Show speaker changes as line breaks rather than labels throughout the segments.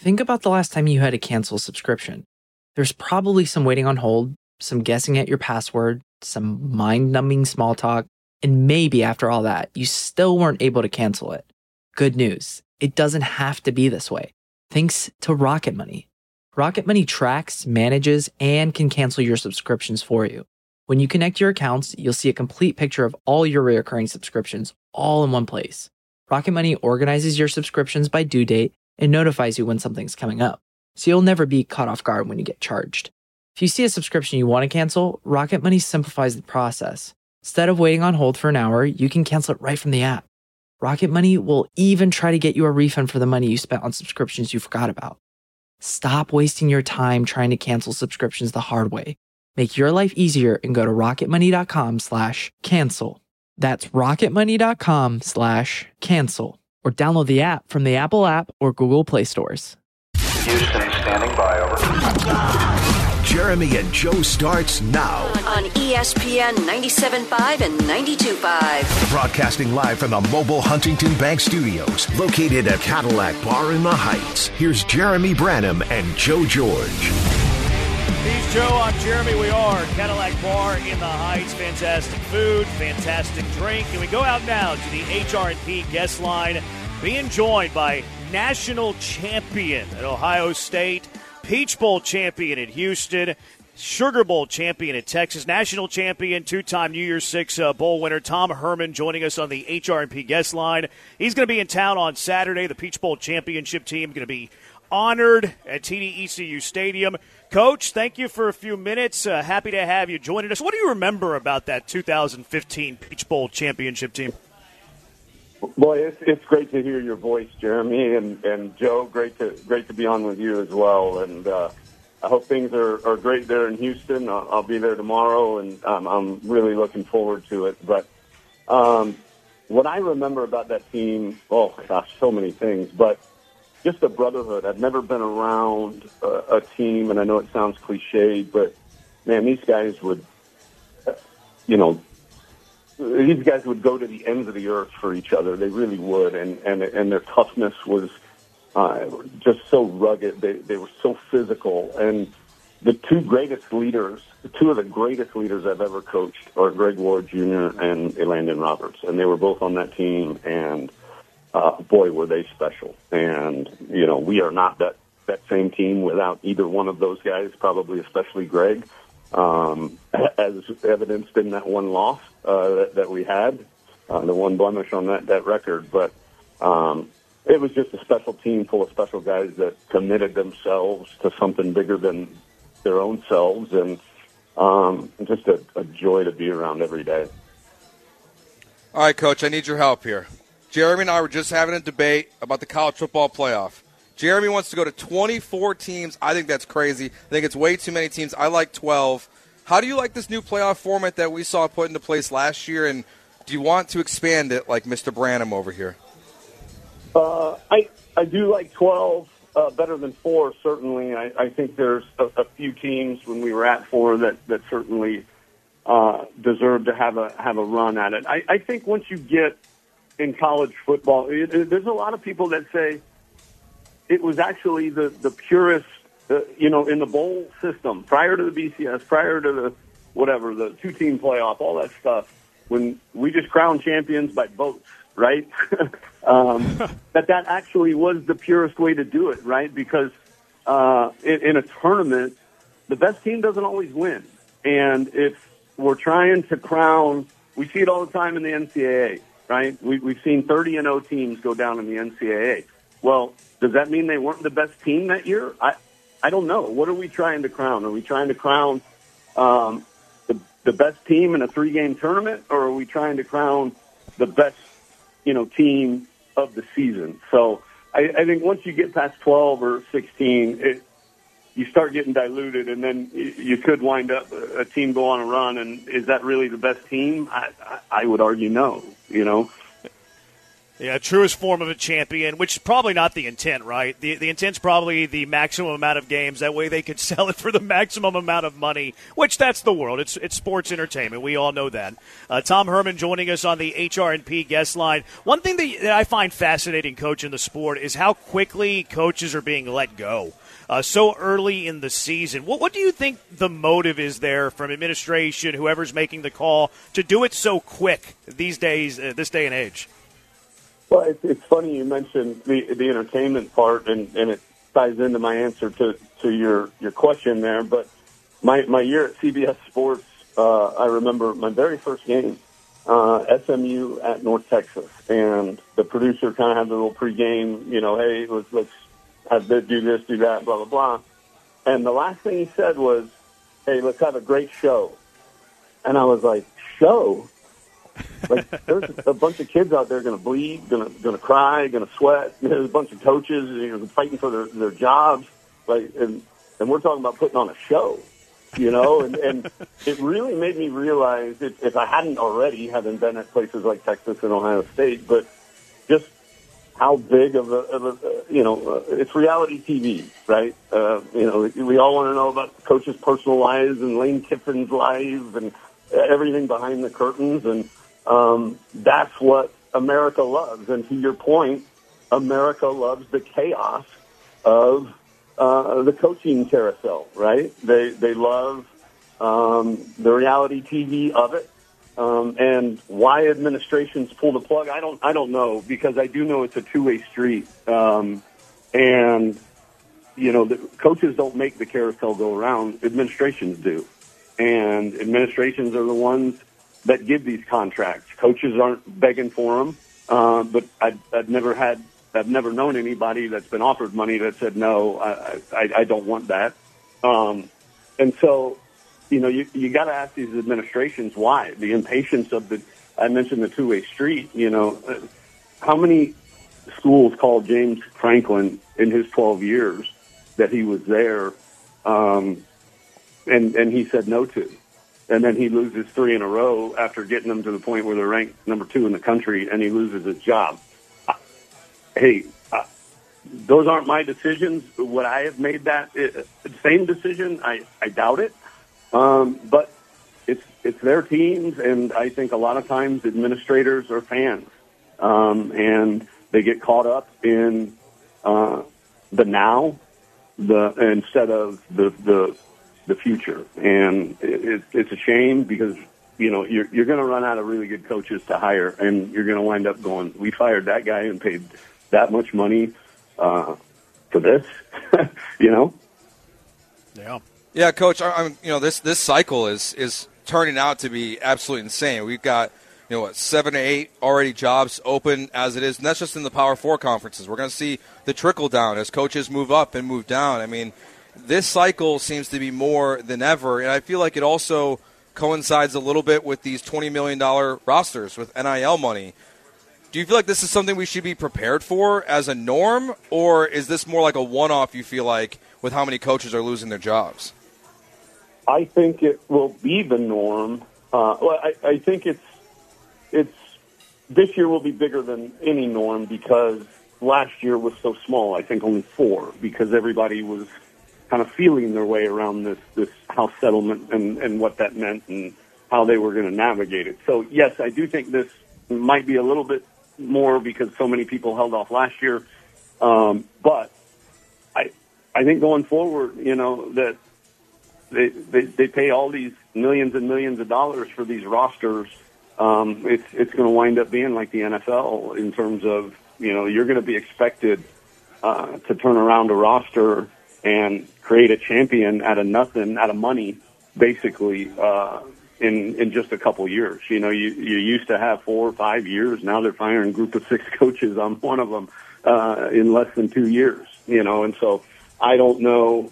Think about the last time you had to cancel a subscription. There's probably some waiting on hold, some guessing at your password, some mind-numbing small talk, and maybe after all that, you still weren't able to cancel it. Good news, it doesn't have to be this way. Thanks to Rocket Money. Rocket Money tracks, manages, and can cancel your subscriptions for you. When you connect your accounts, you'll see a complete picture of all your recurring subscriptions all in one place. Rocket Money organizes your subscriptions by due date and notifies you when something's coming up, so you'll never be caught off guard when you get charged. If you see a subscription you want to cancel, Rocket Money simplifies the process. Instead of waiting on hold for an hour, you can cancel it right from the app. Rocket Money will even try to get you a refund for the money you spent on subscriptions you forgot about. Stop wasting your time trying to cancel subscriptions the hard way. Make your life easier and go to rocketmoney.com/cancel. That's rocketmoney.com/cancel. Or download the app from the Apple app or Google Play stores.
Houston, standing by, over.
Jeremy and Joe starts now.
On ESPN 97.5 and 92.5.
Broadcasting live from the mobile Huntington Bank Studios, located at Cadillac Bar in the Heights. Here's Jeremy Branham and Joe George.
He's Joe, I'm Jeremy. We are Cadillac Bar in the Heights. Fantastic food, fantastic drink. And we go out now to the HR&P guest line, being joined by national champion at Ohio State, Peach Bowl champion at Houston, Sugar Bowl champion at Texas, national champion, two-time New Year's Six Bowl winner, Tom Herman, joining us on the HR&P guest line. He's going to be in town on Saturday. The Peach Bowl championship team going to be honored at TD-ECU Stadium. Coach, thank you for a few minutes. Happy to have you joining us. What do you remember about that 2015 Peach Bowl championship team?
Boy, it's great to hear your voice, Jeremy, and Joe. Great to be on with you as well. And I hope things are great there in Houston. I'll be there tomorrow, and I'm really looking forward to it. But what I remember about that team, oh gosh, so many things, but just the brotherhood. I've never been around a team, and I know it sounds cliched, but man, these guys would, these guys would go to the ends of the earth for each other. They really would, and their toughness was just so rugged. They were so physical, and the two of the greatest leaders I've ever coached are Greg Ward Jr. and Elandon Roberts, and they were both on that team, and boy, were they special. And, we are not that same team without either one of those guys, probably especially Greg, as evidenced in that one loss that we had, the one blemish on that record. But it was just a special team full of special guys that committed themselves to something bigger than their own selves, and just a joy to be around every day.
All right, Coach, I need your help here. Jeremy and I were just having a debate about the college football playoff. Jeremy wants to go to 24 teams. I think that's crazy. I think it's way too many teams. I like 12. How do you like this new playoff format that we saw put into place last year, and do you want to expand it like Mr. Branham over here?
I do like 12 better than 4, certainly. I think there's a few teams when we were at 4 that certainly deserve to have a run at it. I think once you get in college football, there's a lot of people that say it was actually the purest, in the bowl system, prior to the BCS, prior to the two-team playoff, all that stuff, when we just crowned champions by votes, right? that actually was the purest way to do it, right? Because in a tournament, the best team doesn't always win. And if we're trying to crown, we see it all the time in the NCAA. Right? We've seen 30-0 teams go down in the NCAA. Well, does that mean they weren't the best team that year? I don't know. What are we trying to crown? Are we trying to crown the best team in a 3-game tournament, or are we trying to crown the best, team of the season? So I think once you get past 12 or 16, you start getting diluted, and then you could wind up a team go on a run. And is that really the best team? I would argue no.
Yeah, truest form of a champion, which is probably not the intent, right? The intent's probably the maximum amount of games. That way they could sell it for the maximum amount of money, which that's the world. It's sports entertainment. We all know that. Tom Herman joining us on the HR&P guest line. One thing that I find fascinating, Coach, in the sport is how quickly coaches are being let go. So early in the season. What do you think the motive is there from administration, whoever's making the call, to do it so quick these days, this day and age?
Well, it's funny you mentioned the entertainment part, and it ties into my answer to your question there. But my year at CBS Sports, I remember my very first game, SMU at North Texas, and the producer kind of had the little pregame, hey, let's have this, do this, do that, blah, blah, blah. And the last thing he said was, hey, let's have a great show. And I was like, show? Like, there's a bunch of kids out there going to bleed, going to cry, going to sweat. There's a bunch of coaches fighting for their jobs. Like, and we're talking about putting on a show, and it really made me realize, if I hadn't already, having been at places like Texas and Ohio State, but just how big of it's reality TV, right? We all want to know about coaches' personal lives and Lane Kiffin's life and everything behind the curtains, and that's what America loves. And to your point, America loves the chaos of the coaching carousel, right? They love the reality TV of it. And why administrations pull the plug, I don't know, because I do know it's a two-way street. The coaches don't make the carousel go around. Administrations do. And administrations are the ones that give these contracts. Coaches aren't begging for them. But I've never known anybody that's been offered money that said, no, I don't want that. And so, you got to ask these administrations why. The impatience of I mentioned the two-way street, how many schools called James Franklin in his 12 years that he was there, and he said no to. And then he loses 3 in a row after getting them to the point where they're ranked number 2 in the country, and he loses his job. Those aren't my decisions. Would I have made that same decision? I doubt it. But it's their teams, and I think a lot of times administrators are fans, and they get caught up in the now, instead of the future, and it's a shame because you're going to run out of really good coaches to hire, and you're going to wind up going, we fired that guy and paid that much money for this,
Yeah, Coach. This cycle is turning out to be absolutely insane. We've got 7 to 8 already jobs open as it is, and that's just in the Power 4 conferences. We're going to see the trickle down as coaches move up and move down. I mean, this cycle seems to be more than ever, and I feel like it also coincides a little bit with these $20 million rosters with NIL money. Do you feel like this is something we should be prepared for as a norm, or is this more like a one-off, you feel like, with how many coaches are losing their jobs?
I think it will be the norm. I think it's this year will be bigger than any norm because last year was so small. I think only 4 because everybody was kind of feeling their way around this house settlement and what that meant and how they were going to navigate it. So, yes, I do think this might be a little bit more because so many people held off last year. But I think going forward, that they pay all these millions and millions of dollars for these rosters. It's going to wind up being like the NFL in terms of, you're going to be expected to turn around a roster and create a champion out of nothing, out of money, basically, in just a couple years. You used to have 4 or 5 years. Now they're firing a group of 6 coaches. I'm one of them in less than 2 years. And so I don't know.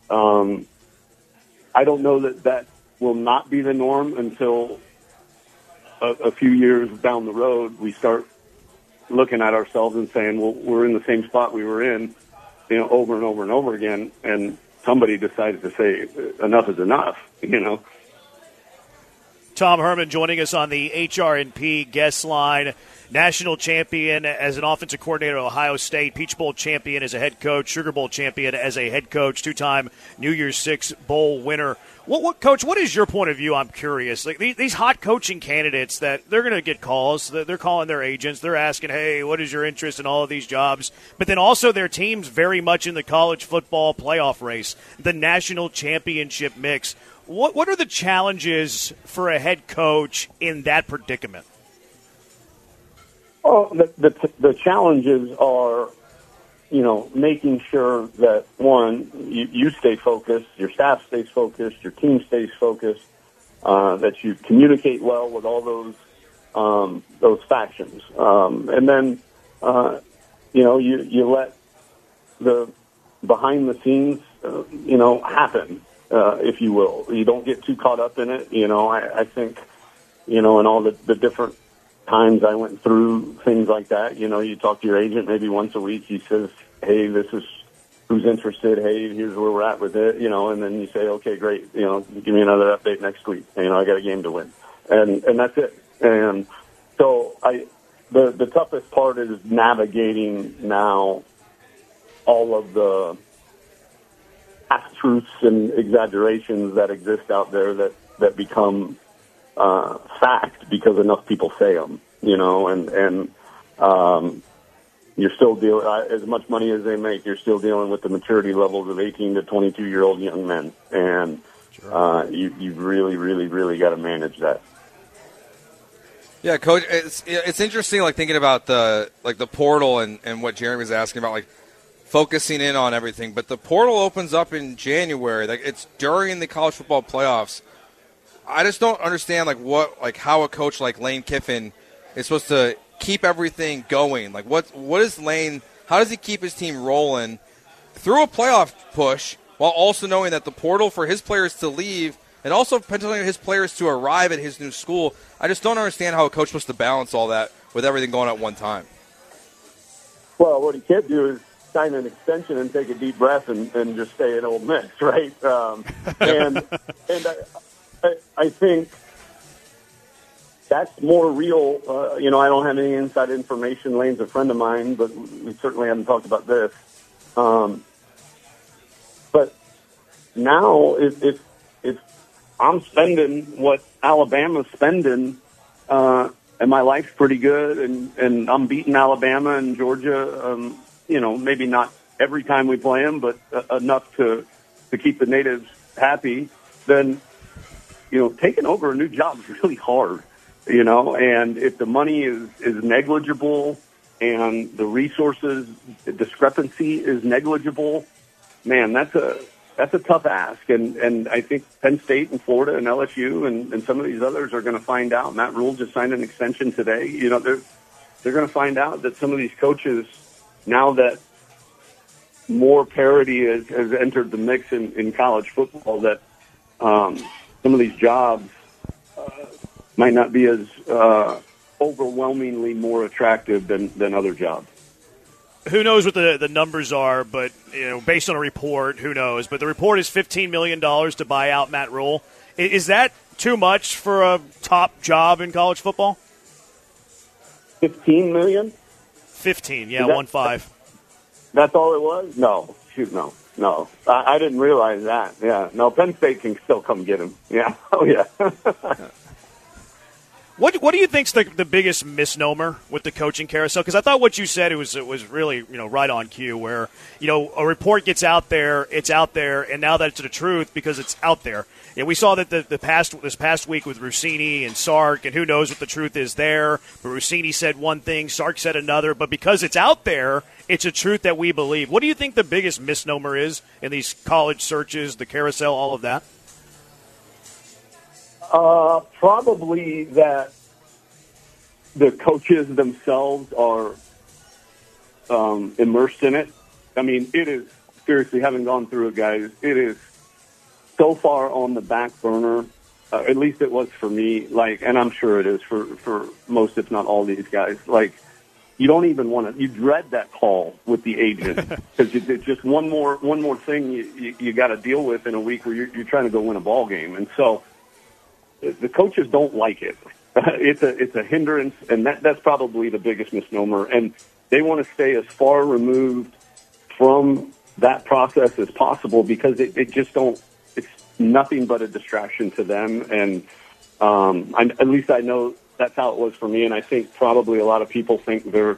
I don't know that will not be the norm until a few years down the road we start looking at ourselves and saying, well, we're in the same spot we were in, over and over and over again, and somebody decided to say enough is enough,
Tom Herman joining us on the HR&P guest line. national champion as an offensive coordinator at Ohio State, Peach Bowl champion as a head coach, Sugar Bowl champion as a head coach, two-time New Year's Six Bowl winner. Coach, what is your point of view? I'm curious. Like these hot coaching candidates that they're going to get calls, they're calling their agents, they're asking, hey, what is your interest in all of these jobs? But then also their team's very much in the college football playoff race, the national championship mix. What are the challenges for a head coach in that predicament?
Well, the challenges are, making sure that, one, you stay focused, your staff stays focused, your team stays focused, that you communicate well with all those factions. And then, you let the behind the scenes, happen, if you will. You don't get too caught up in it. I think, in all the different times I went through things like that, you talk to your agent maybe once a week. He says, hey, this is who's interested. Hey, here's where we're at with it, and then you say, okay, great. Give me another update next week. I got a game to win. And that's it. And so the toughest part is navigating now all of the half-truths and exaggerations that exist out there that become fact because enough people say them, and you're still dealing, as much money as they make, you're still dealing with the maturity levels of 18 to 22-year-old young men. And you really, really, really got to manage that.
Yeah, Coach, it's interesting, thinking about the portal and what Jeremy was asking about, focusing in on everything. But the portal opens up in January. It's during the college football playoffs. I just don't understand how a coach like Lane Kiffin is supposed to keep everything going. What is Lane? How does he keep his team rolling through a playoff push while also knowing that the portal for his players to leave and also potentially his players to arrive at his new school? I just don't understand how a coach is supposed to balance all that with everything going at one time.
Well, what he can't do is sign an extension and take a deep breath and just stay in Ole Miss, right? And I think that's more real. I don't have any inside information. Lane's a friend of mine, but we certainly haven't talked about this. But now, if I'm spending what Alabama's spending, and my life's pretty good, and I'm beating Alabama and Georgia, maybe not every time we play them, but enough to keep the natives happy, then taking over a new job is really hard, and if the money is negligible and the resources discrepancy is negligible, man, that's a tough ask. And I think Penn State and Florida and LSU and some of these others are going to find out. Matt Rule just signed an extension today. They're going to find out that some of these coaches, now that more parity has entered the mix in college football, that some of these jobs might not be as overwhelmingly more attractive than other jobs.
Who knows what the numbers are, but based on a report, who knows? But the report is $15 million to buy out Matt Rule. Is that too much for a top job in college football?
$15 million?
15, yeah, 15.
That's all it was? No. Shoot, no. I didn't realize that. Yeah. No, Penn State can still come get him. Yeah. Oh, yeah.
What do you think's the biggest misnomer with the coaching carousel? Because I thought what you said it was really right on cue. Where a report gets out there, it's out there, and now that's the truth because it's out there. And we saw that this past week with Rossini and Sark, and who knows what the truth is there. But Rossini said one thing, Sark said another. But because it's out there, it's a truth that we believe. What do you think the biggest misnomer is in these college searches, the carousel, all of that?
Probably that the coaches themselves are immersed in it. I mean, it is, seriously, having gone through it, guys, it is so far on the back burner. At least it was for me, and I'm sure it is for most, if not all these guys. You don't even want to, you dread that call with the agent because it's just one more thing you got to deal with in a week where you're trying to go win a ball game. And so the coaches don't like it. it's a hindrance, and that's probably the biggest misnomer. And they want to stay as far removed from that process as possible because it just don't. It's nothing but a distraction to them, and at least I know that's how it was for me. And I think probably a lot of people think they're,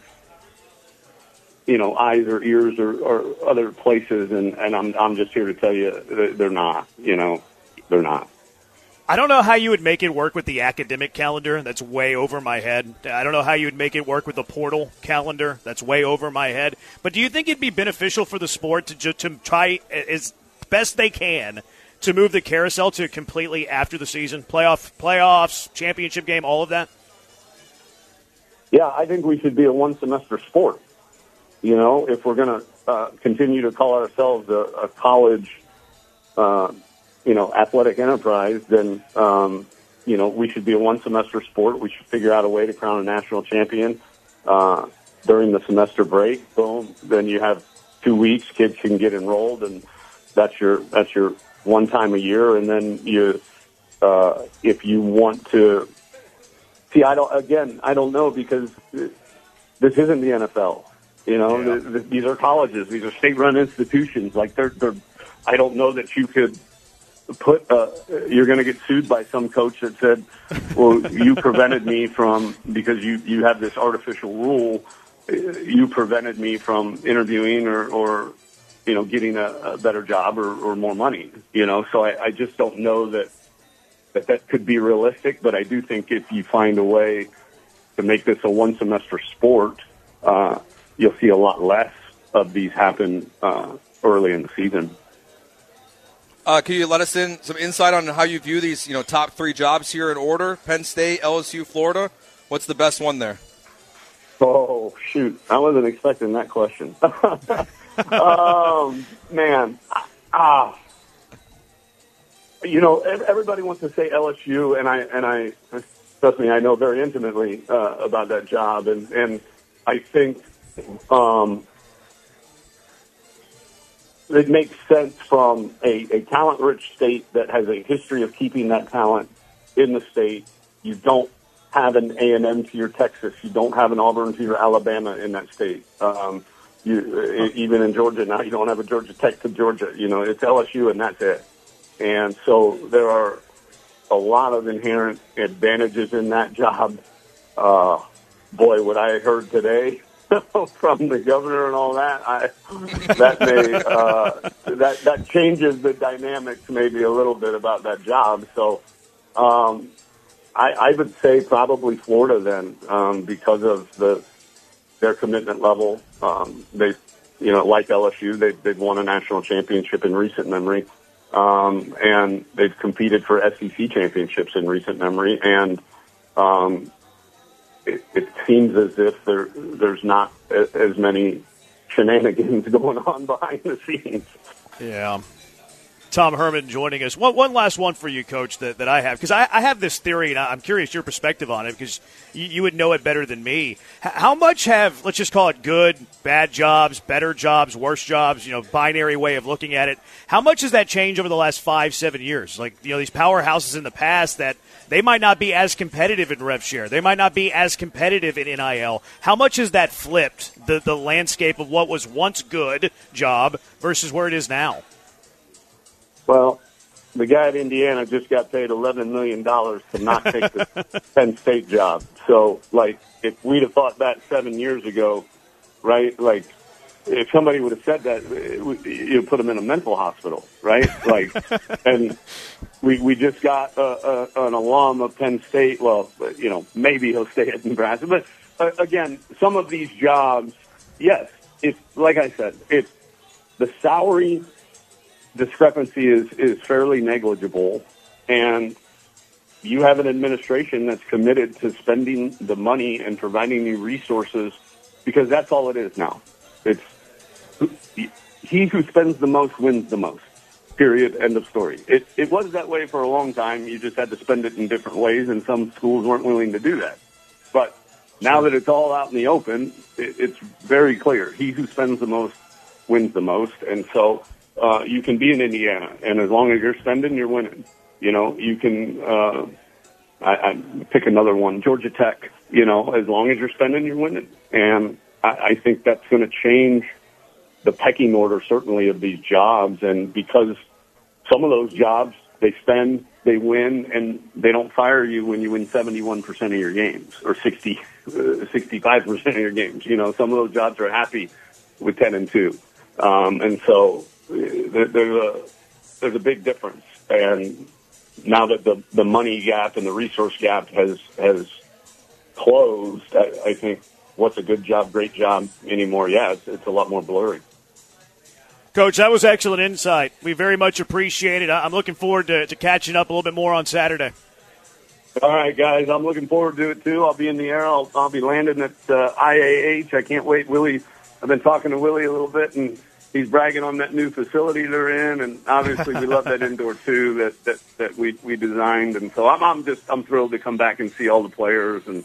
eyes or ears or other places, and I'm just here to tell you they're not. They're not.
I don't know how you would make it work with the academic calendar. That's way over my head. I don't know how you would make it work with the portal calendar. That's way over my head. But do you think it'd be beneficial for the sport to try as best they can to move the carousel to completely after the season? Playoffs, championship game, all of that?
Yeah, I think we should be a one-semester sport. If we're going to continue to call ourselves a college athletic enterprise, then, we should be a one-semester sport. We should figure out a way to crown a national champion during the semester break. Boom. Then you have 2 weeks. Kids can get enrolled, and that's your one time a year. And then if you want to see, I don't know, because this isn't the NFL. These are colleges. These are state-run institutions. Like they're. I don't know that you could put you're going to get sued by some coach that said, well, you prevented me from, because you have this artificial rule, you prevented me from interviewing or getting a better job or more money, so I just don't know that could be realistic. But I do think if you find a way to make this a one semester sport, you'll see a lot less of these happen early in the season.
Can you let us in some insight on how you view these, top 3 jobs here in order? Penn State, LSU, Florida. What's the best one there?
Oh, shoot. I wasn't expecting that question. Man. Everybody wants to say LSU, and I trust me, I know very intimately about that job. And I think it makes sense from a talent-rich state that has a history of keeping that talent in the state. You don't have an A&M to your Texas. You don't have an Auburn to your Alabama in that state. Even in Georgia now, you don't have a Georgia Tech to Georgia. It's LSU, and that's it. And so there are a lot of inherent advantages in that job. Boy, what I heard today from the governor and all that, that changes the dynamics maybe a little bit about that job. So I would say probably Florida then, because of their commitment level. They, like LSU, they've won a national championship in recent memory, and they've competed for SEC championships in recent memory, and it seems as if there's not as many shenanigans going on behind the scenes.
Yeah. Tom Herman joining us. One last one for you, Coach, that I have, because I have this theory, and I'm curious your perspective on it, because you would know it better than me. How much have, let's just call it good, bad jobs, better jobs, worse jobs, binary way of looking at it, how much has that changed over the last 5-7 years? Like, these powerhouses in the past that they might not be as competitive in rev share. They might not be as competitive in NIL. How much has that flipped the landscape of what was once good job versus where it is now?
Well, the guy at Indiana just got paid $11 million to not take the Penn State job. So, if we'd have thought that 7 years ago, right, if somebody would have said that, you'd put him in a mental hospital, right? And we just got an alum of Penn State. Well, maybe he'll stay at Nebraska. But, again, some of these jobs, yes, like I said, the salary discrepancy is fairly negligible, and you have an administration that's committed to spending the money and providing you resources, because that's all it is now. It's he who spends the most wins the most. Period. End of story. It was that way for a long time. You just had to spend it in different ways, and some schools weren't willing to do that. But now that it's all out in the open, it's very clear. He who spends the most wins the most, and so you can be in Indiana, and as long as you're spending, you're winning. You can I pick another one, Georgia Tech. As long as you're spending, you're winning. And I think that's going to change the pecking order, certainly, of these jobs. And because some of those jobs, they spend, they win, and they don't fire you when you win 71% of your games or 65% of your games. Some of those jobs are happy with 10-2. And so there's a big difference. And now that the money gap and the resource gap has closed, I think what's a good job, great job anymore, it's a lot more blurry.
Coach, that was excellent insight. We very much appreciate it. I'm looking forward to catching up a little bit more on Saturday.
All right, guys, I'm looking forward to it, too. I'll be in the air. I'll be landing at IAH. I can't wait. Willie, I've been talking to Willie a little bit, and he's bragging on that new facility they're in, and obviously we love that indoor, too, that we designed. And so I'm thrilled to come back and see all the players and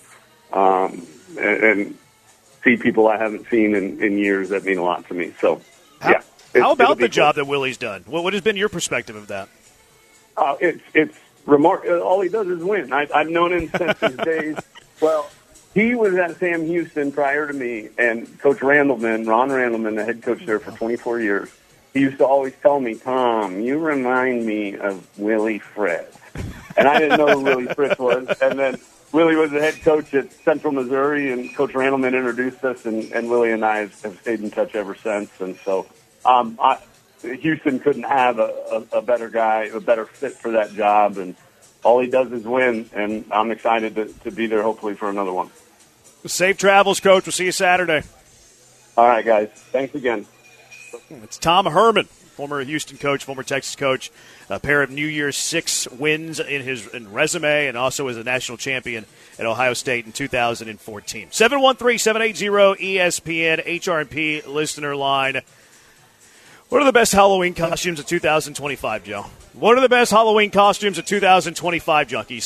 see people I haven't seen in years. That mean a lot to me. So, yeah.
How about the job that Willie's done? What has been your perspective of that?
It's remarkable. All he does is win. I've known him since his days. Well, he was at Sam Houston prior to me, and Coach Ron Randleman, the head coach there for 24 years, he used to always tell me, Tom, you remind me of Willie Fritz. And I didn't know who Willie Fritz was. And then Willie was the head coach at Central Missouri, and Coach Randleman introduced us, and Willie and I have stayed in touch ever since. And so Houston couldn't have a better guy, a better fit for that job, and all he does is win, and I'm excited to be there hopefully for another one.
Safe travels, Coach. We'll see you Saturday.
All right, guys. Thanks again.
It's Tom Herman, former Houston coach, former Texas coach, a pair of New Year's 6 wins in his resume, and also as a national champion at Ohio State in 2014. 713-780-ESPN, HRP listener line. What are the best Halloween costumes of 2025, Joe? What are the best Halloween costumes of 2025, Junkies?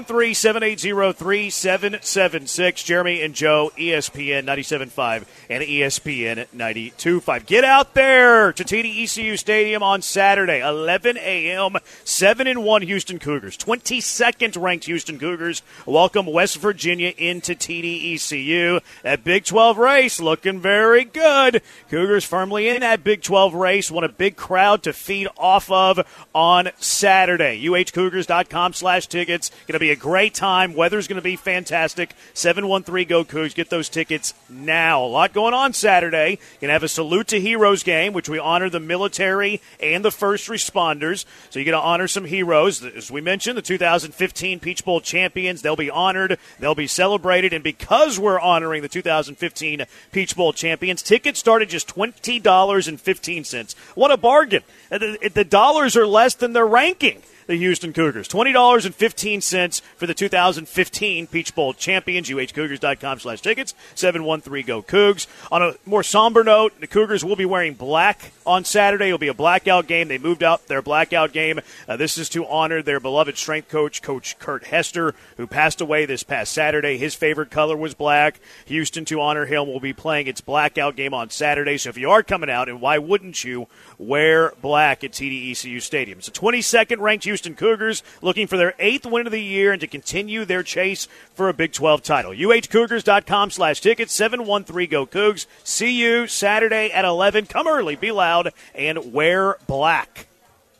713-780-3776. Jeremy and Joe, ESPN 97.5 and ESPN 92.5. Get out there to TDECU Stadium on Saturday, 11 a.m., 7-1 Houston Cougars. 22nd ranked Houston Cougars welcome West Virginia into TDECU. That Big 12 race looking very good. Cougars firmly in that Big 12 race. Want a big crowd to feed off of on Saturday. UHCougars.com/tickets. Going to be a great time. Weather's going to be fantastic. 713-GO-COUGS. Get those tickets now. A lot going on Saturday. Going to have a Salute to Heroes game, which we honor the military and the first responders. So you're going to honor some heroes. As we mentioned, the 2015 Peach Bowl champions, they'll be honored. They'll be celebrated. And because we're honoring the 2015 Peach Bowl champions, tickets start at just $20.15. What a bargain. The dollars are less than their ranking, the Houston Cougars. $20.15 for the 2015 Peach Bowl champions. UHCougars.com/tickets. 713-GO-COUGS. On a more somber note, the Cougars will be wearing black on Saturday. It'll be a blackout game. They moved up their blackout game. This is to honor their beloved strength coach, Coach Kurt Hester, who passed away this past Saturday. His favorite color was black. Houston, to honor him, will be playing its blackout game on Saturday. So if you are coming out, and why wouldn't you, wear black at TDECU Stadium. It's a 22nd ranked Houston Cougars looking for their 8th win of the year and to continue their chase for a Big 12 title. UHCougars.com/tickets. 713-GO-COUGS. See you Saturday at 11. Come early, be loud, and wear black.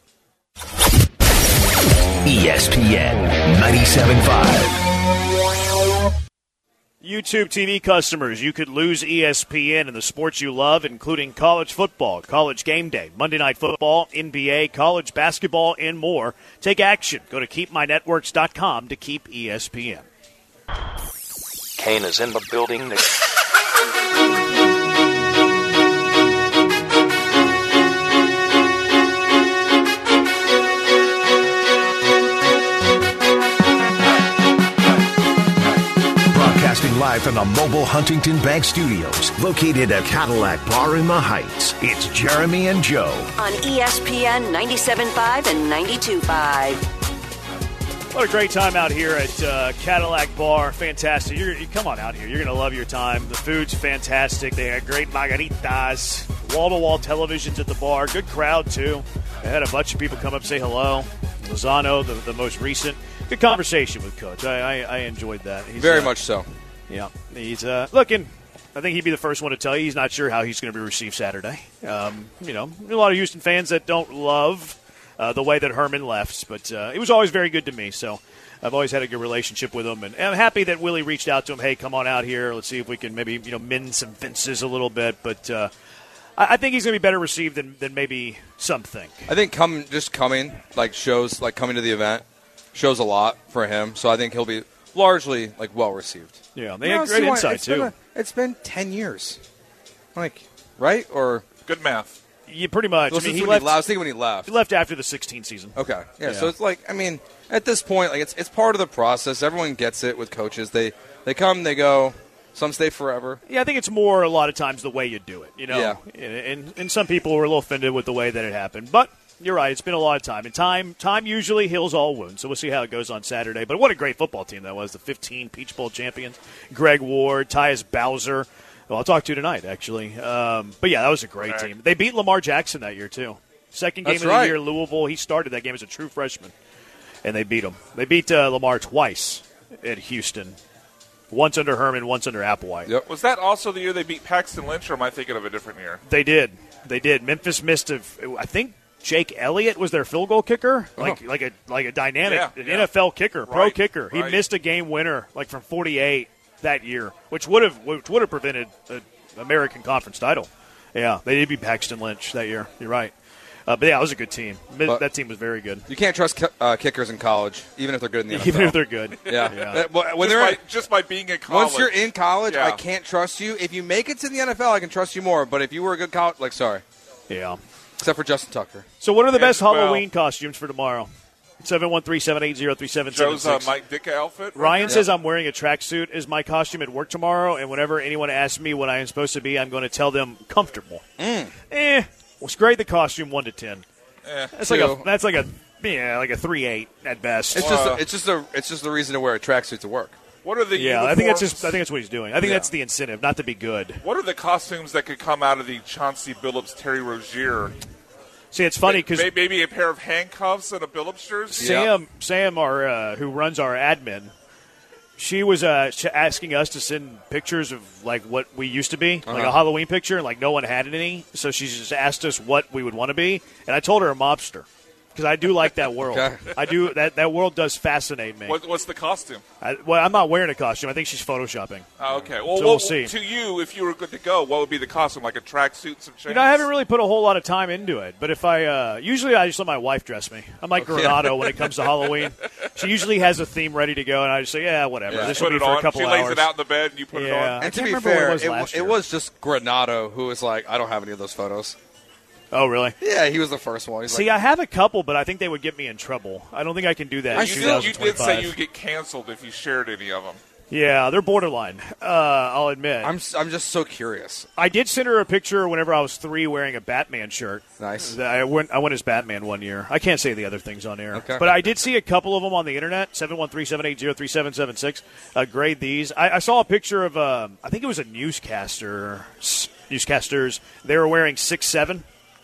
ESPN 97.5.
YouTube TV customers, you could lose ESPN and the sports you love, including college football, college game day, Monday Night Football, NBA, college basketball, and more. Take action. Go to keepmynetworks.com to keep ESPN.
Kane is in the building.
Live from the Mobile Huntington Bank Studios, located at Cadillac Bar in the Heights. It's Jeremy and Joe
on ESPN 97.5 and 92.5.
What a great time out here at Cadillac Bar. Fantastic. You come on out here. You're going to love your time. The food's fantastic. They had great margaritas, wall-to-wall televisions at the bar. Good crowd, too. I had a bunch of people come up say hello. Lozano, the most recent. Good conversation with Coach. I enjoyed that. He's,
Very much so.
Yeah. He's looking. I think he'd be the first one to tell you he's not sure how he's going to be received Saturday. A lot of Houston fans that don't love the way that Herman left, but he was always very good to me, so I've always had a good relationship with him, and I'm happy that Willie reached out to him. Hey, come on out here. Let's see if we can maybe mend some fences a little bit. But I think he's going to be better received than maybe some think.
I think coming to the event shows a lot for him. So I think he'll be largely well received.
Yeah, they had great insight too.
It's been 10 years, right or
good math.
Yeah, pretty much.
I was thinking when he left.
He left after the 16 season.
Okay, yeah. So it's at this point, it's part of the process. Everyone gets it with coaches. They come, they go. Some stay forever.
Yeah, I think it's more a lot of times the way you do it.
Yeah.
And some people were a little offended with the way that it happened, but you're right. It's been a lot of time, and time usually heals all wounds. So we'll see how it goes on Saturday. But what a great football team that was! The 15 Peach Bowl champions: Greg Ward, Tyus Bowser. Well, I'll talk to you tonight, actually. But yeah, that was a great team. They beat Lamar Jackson that year too. Second game of the year, Louisville. He started that game as a true freshman, and they beat him. They beat Lamar twice at Houston. Once under Herman, once under Applewhite.
Yep. Was that also the year they beat Paxton Lynch, or am I thinking of a different year?
They did. Memphis missed I think Jake Elliott was their field goal kicker, like a dynamic NFL kicker, pro kicker. He missed a game winner from 48 that year, which would have prevented an American Conference title. Yeah, they did beat Paxton Lynch that year. You're right. But yeah, it was a good team. That team was very good.
You can't trust kickers in college, even if they're good in the NFL.
Even if they're good.
Yeah.
Just by being in college.
Once you're in college, I can't trust you. If you make it to the NFL, I can trust you more. But if you were a good college, sorry.
Yeah.
Except for Justin Tucker.
So what are the best Halloween costumes for tomorrow? 713-780-3776.
Joe's Mike Ditka outfit.
Ryan says I'm wearing a tracksuit as my costume at work tomorrow, and whenever anyone asks me what I am supposed to be, I'm going to tell them comfortable. Let's grade the costume 1 to 10. That's like a 3.8 at best.
It's just the reason to wear a tracksuit to work.
What are the
I think that's what he's doing. I think that's the incentive, not to be good.
What are the costumes that could come out of the Chauncey Billups Terry Rozier?
See, it's funny because
maybe a pair of handcuffs and a Billups jersey.
Sam, who runs our admin, she was asking us to send pictures of what we used to be, like a Halloween picture, and no one had any. So she just asked us what we would want to be, and I told her a mobster because I do like that world.
Okay.
I do that world does fascinate me.
What's the costume?
I'm not wearing a costume. I think she's photoshopping.
Oh, okay. Well,
we'll see.
To you, if you were good to go, what would be the costume? Like a tracksuit, some chains?
I haven't really put a whole lot of time into it. But if usually I just let my wife dress me. I'm like Granado when it comes to Halloween. She usually has a theme ready to go, and I just say, yeah, whatever.
Yeah.
This will be for a couple
hours. She lays it out in the bed, and you put it on.
And to be fair, it was just Granado who was like, I don't have any of those photos.
Oh, really?
Yeah, he was the first one.
I have a couple, but I think they would get me in trouble. I don't think I can do that.
You did say you would get canceled if you shared any of them.
Yeah, they're borderline. I'll admit.
I'm just so curious.
I did send her a picture whenever I was 3 wearing a Batman shirt.
Nice.
I went as Batman one year. I can't say the other things on air.
Okay.
But I did see a couple of them on the internet. 713-780-3776. Grade these. I saw a picture of I think it was a newscasters. They were wearing 6'7".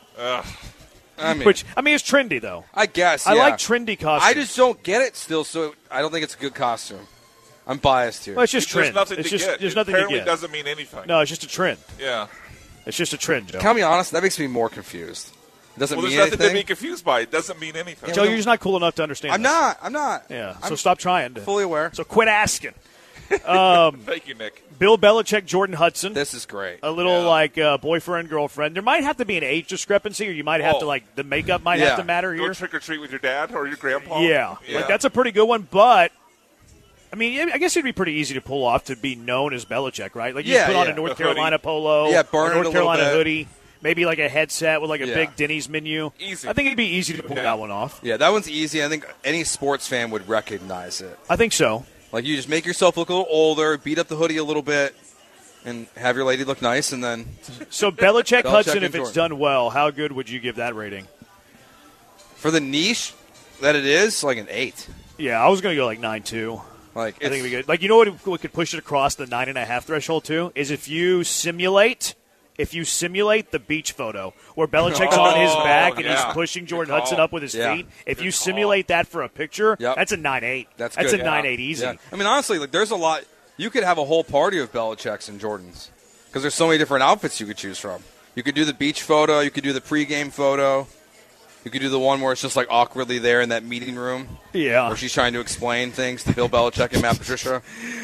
Which it's trendy though.
I guess.
I like trendy costumes.
I just don't get it still, so I don't think it's a good costume. I'm biased here.
Well, it's just trend.
There's nothing to get.
There's nothing
Apparently
to get.
Doesn't mean anything.
No, it's just a trend.
Yeah.
It's just a trend, Joe.
Can I be honest? That makes me more confused. It doesn't mean anything.
There's nothing to be confused by. It doesn't mean anything.
Joe, you're just not cool enough to understand.
I'm not.
Yeah. So stop trying.
Fully aware.
So quit asking.
Thank you, Nick.
Bill Belichick, Jordan Hudson.
This is great.
A little boyfriend, girlfriend. There might have to be an age discrepancy, or you might have to the makeup might have to matter here.
Go trick or treat with your dad or your grandpa.
Yeah. That's a pretty good one. But I guess it'd be pretty easy to pull off to be known as Belichick, right? You put on a North Carolina polo,
burn
a North
it
Carolina
a
hoodie, maybe a headset with a big Denny's menu.
Easy.
I think it'd be easy to pull that one off.
Yeah, that one's easy. I think any sports fan would recognize it.
I think so.
You just make yourself look a little older, beat up the hoodie a little bit, and have your lady look nice, and then.
So Belichick Hudson, if it's done well, how good would you give that rating?
For the niche that it is, an 8.
Yeah, I was going to go 9.2. I think it'd be good. You know what could push it across the 9.5 threshold too is if you simulate if you simulate the beach photo where Belichick's on his back and he's pushing Jordan Hudson up with his feet, if you simulate that for a picture, that's a 9.8. That's a 9.8 easy.
Yeah. I mean, honestly, like there's a lot. You could have a whole party of Belichick's and Jordans because there's so many different outfits you could choose from. You could do the beach photo. You could do the pregame photo. You could do the one where it's just like awkwardly there in that meeting room.
Yeah.
Where she's trying to explain things to Bill Belichick and Matt Patricia.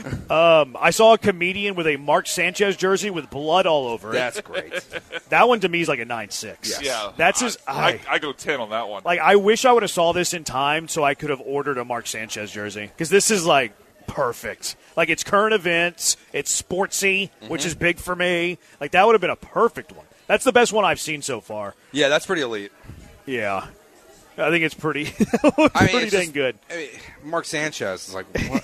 I saw a comedian with a Mark Sanchez jersey with blood all over it.
That's great.
That one to me is like a 9.6.
Yes.
Yeah.
That's his.
I go 10 on that one.
Like, I wish I would have saw this in time so I could have ordered a Mark Sanchez jersey. Because this is like perfect. Like, it's current events. It's sportsy, which is big for me. Like, that would have been a perfect one. That's the best one I've seen so far.
Yeah, that's pretty elite.
Yeah. I think it's pretty dang good.
I mean, Mark Sanchez is like, what?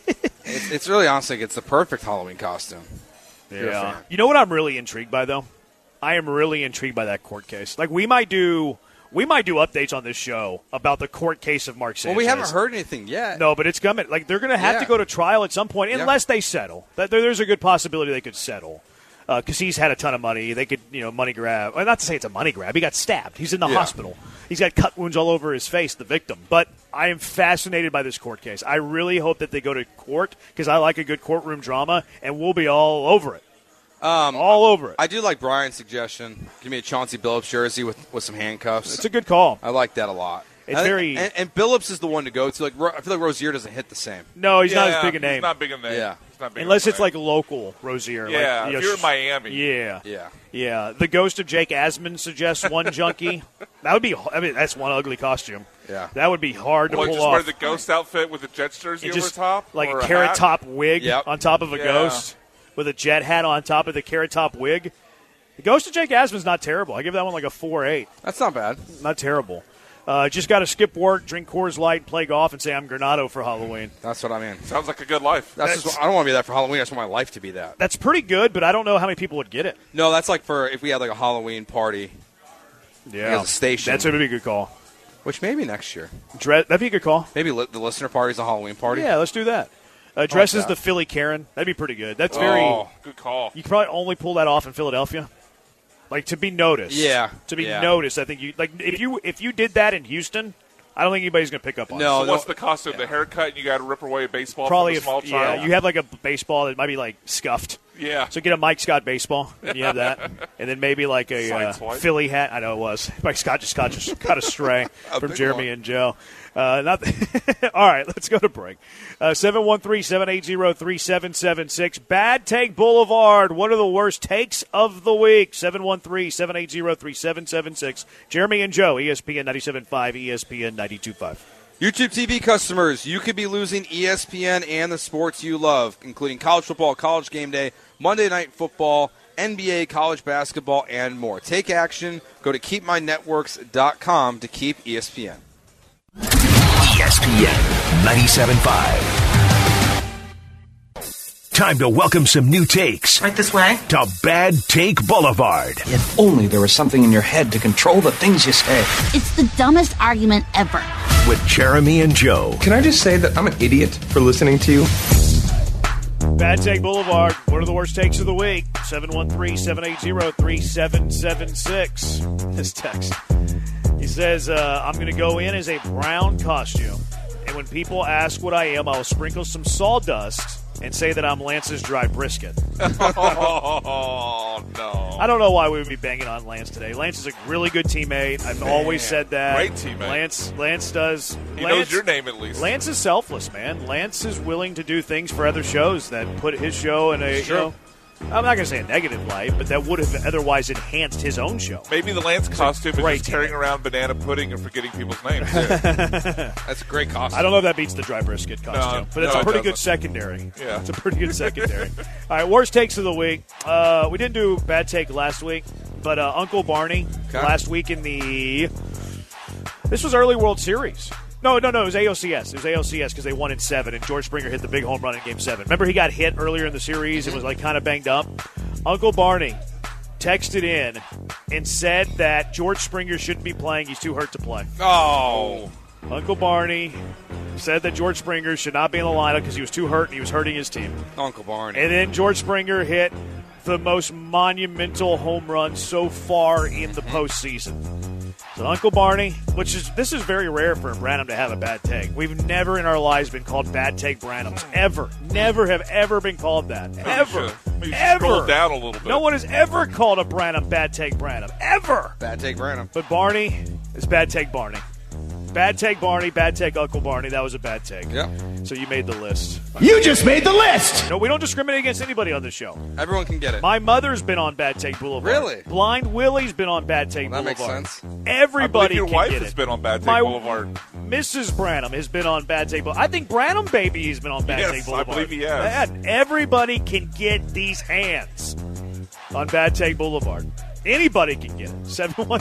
it's really honestly, it's the perfect Halloween costume.
Yeah. You know what I'm really intrigued by, though? I am really intrigued by that court case. Like, we might do updates on this show about the court case of Mark Sanchez.
Well, we haven't heard anything yet.
No, but it's coming. Like, they're going to have to go to trial at some point unless they settle. There's a good possibility they could settle. Because he's had a ton of money. They could, money grab. Well, not to say it's a money grab. He got stabbed. He's in the hospital. He's got cut wounds all over his face, the victim. But I am fascinated by this court case. I really hope that they go to court because I like a good courtroom drama, and we'll be all over it. All over it.
I do like Brian's suggestion. Give me a Chauncey Billups jersey with some handcuffs.
It's a good call.
I like that a lot.
It's very
and Billups is the one to go to. Like I feel like Rozier doesn't hit the same.
No, he's not as big a name.
He's not big a name.
Yeah.
Unless it's like local Rozier.
Yeah,
like,
if you're in Miami.
Yeah. The ghost of Jake Asman suggests one junkie. That would be. I mean, that's one ugly costume.
Yeah.
That would be hard to pull
just
off.
wear the ghost outfit with the Jets jersey over top,
like
or
a carrot
hat?
top wig on top of a ghost with a jet hat on top of the carrot top wig. The ghost of Jake Asman's not terrible. I give that one like a 4.8.
That's not bad.
Not terrible. Just got to skip work, drink Coors Light, play golf, and say I'm Granado for Halloween.
That's what I mean.
Sounds like a good life.
I don't want to be that for Halloween. I just want my life to be that.
That's pretty good, but I don't know how many people would get it.
No, that's like for if we had like a Halloween party.
Yeah.
As a station.
That's going to be a good call.
Which maybe next year.
That'd be a good call.
Maybe the listener party's a Halloween party.
Yeah, let's do that. Dress as the Philly Karen. That'd be pretty good. That's
good call.
You could probably only pull that off in Philadelphia. Like, to be noticed.
Yeah.
To be noticed, I think if you did that in Houston, I don't think anybody's going to pick up on it.
So what's the costume? The haircut, and you got to rip away a baseball
probably
from a small child?
Yeah, you have like a baseball that might be like scuffed.
Yeah.
So get a Mike Scott baseball, and you have that. And then maybe like a Philly hat. I know it was. Mike Scott just got a stray from Jeremy and Joe. All right, let's go to break. 713-780-3776. Bad Take Boulevard. What are the worst takes of the week? 713-780-3776. Jeremy and Joe, ESPN 97.5, ESPN 92.5.
YouTube TV customers, you could be losing ESPN and the sports you love, including college football, college game day, Monday Night Football, NBA, college basketball, and more. Take action. Go to keepmynetworks.com to keep ESPN.
ESPN 97.5. Time to welcome some new takes.
Right this way.
To Bad Take Boulevard.
If only there was something in your head to control the things you say.
It's the dumbest argument ever.
With Jeremy and Joe.
Can I just say that I'm an idiot for listening to you?
Bad Take Boulevard. What are the worst takes of the week? 713-780-3776. His text. He says, I'm going to go in as a brown costume, and when people ask what I am, I will sprinkle some sawdust and say that I'm Lance's dry brisket.
Oh, no.
I don't know why we would be banging on Lance today. Lance is a really good teammate. I've always said that.
Great teammate.
Lance does.
He knows your name at least.
Lance is selfless, man. Lance is willing to do things for other shows that put his show in a, I'm not going to say a negative light, but that would have otherwise enhanced his own show.
Maybe the Lance costume is just carrying around banana pudding and forgetting people's names.
That's a great costume.
I don't know if that beats the dry brisket costume, but it's a pretty good secondary.
Yeah.
It's a pretty good secondary. All right, worst takes of the week. We didn't do bad take last week, but Uncle Barney last week in this was early World Series. No, it was ALCS. It was ALCS because they won in 7, and George Springer hit the big home run in Game 7. Remember, he got hit earlier in the series and was like kind of banged up? Uncle Barney texted in and said that George Springer shouldn't be playing. He's too hurt to play.
Oh.
Uncle Barney said that George Springer should not be in the lineup because he was too hurt and he was hurting his team.
Uncle Barney.
And then George Springer hit the most monumental home run so far in the postseason. So Uncle Barney, this is very rare for Branham to have a bad take. We've never in our lives been called bad take Branhams. Ever. Never have ever been called that. Ever.
Maybe
ever.
Scroll down a little bit.
No one has ever called a Branham bad take Branham. Ever.
Bad take Branham.
But Barney is bad take Barney. Bad take Barney, bad take Uncle Barney. That was a bad take.
Yep.
So you made the list.
You just made the list!
No, we don't discriminate against anybody on this show.
Everyone can get it.
My mother's been on Bad Take Boulevard.
Really?
Blind Willie's been on Bad Take
Well, that
Boulevard.
makes sense.
Everybody
I believe your
can
wife
get
has
it.
been on Bad Take
My
Boulevard.
Mrs. Branham has been on Bad Take Boulevard. I think Branham Baby has been on Bad
Yes,
Take Boulevard.
I believe he has.
Man, everybody can get these hands on Bad Take Boulevard. Anybody can get it.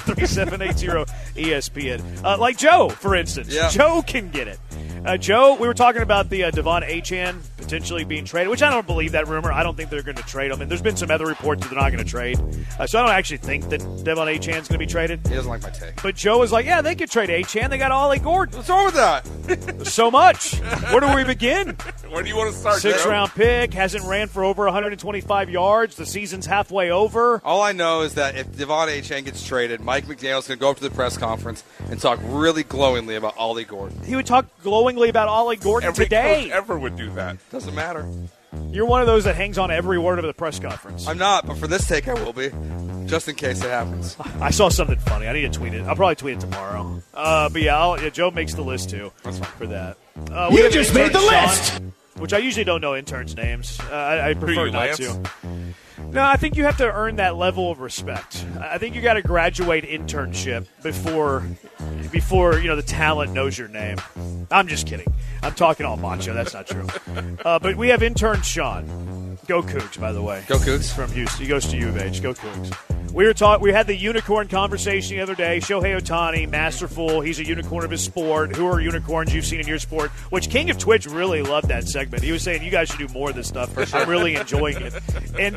713-780-ESPN. Like Joe, for instance.
Yeah.
Joe can get it. Joe, we were talking about the Devon Achane potentially being traded, which I don't believe that rumor. I don't think they're going to trade him. And there's been some other reports that they're not going to trade. So I don't actually think that Devon Achane's going to be traded.
He doesn't like my take.
But Joe was like, yeah, they could trade Achane. They got Ollie Gordon.
What's wrong with that?
So much. Where do we begin?
Where do you want to start,
6th-round pick, hasn't ran for over 125 yards. The season's halfway over.
All I know is that if Devon Achane gets traded, Mike McDaniel's going to go up to the press conference and talk really glowingly about Ollie Gordon.
He would talk glowingly about Ollie Gordon
Every
today.
coach ever would do that.
Doesn't matter.
You're one of those that hangs on every word of the press conference.
I'm not, but for this take I will be, just in case it happens.
I saw something funny. I need to tweet it. I'll probably tweet it tomorrow. But yeah, Joe makes the list too.
That's fine.
For that.
You just made the list!
Which I usually don't know interns' names. I prefer
you,
not
Lance?
to. No, I think you have to earn that level of respect. I think you got to graduate internship before the talent knows your name. I'm just kidding. I'm talking all macho. That's not true. But we have intern Sean. Go Cougs, by the way.
Go Cougs.
From Houston. He goes to U of H. Go Cougs. We had the unicorn conversation the other day. Shohei Ohtani, masterful. He's a unicorn of his sport. Who are unicorns you've seen in your sport? Which King of Twitch really loved that segment. He was saying, you guys should do more of this stuff. I'm really enjoying it. And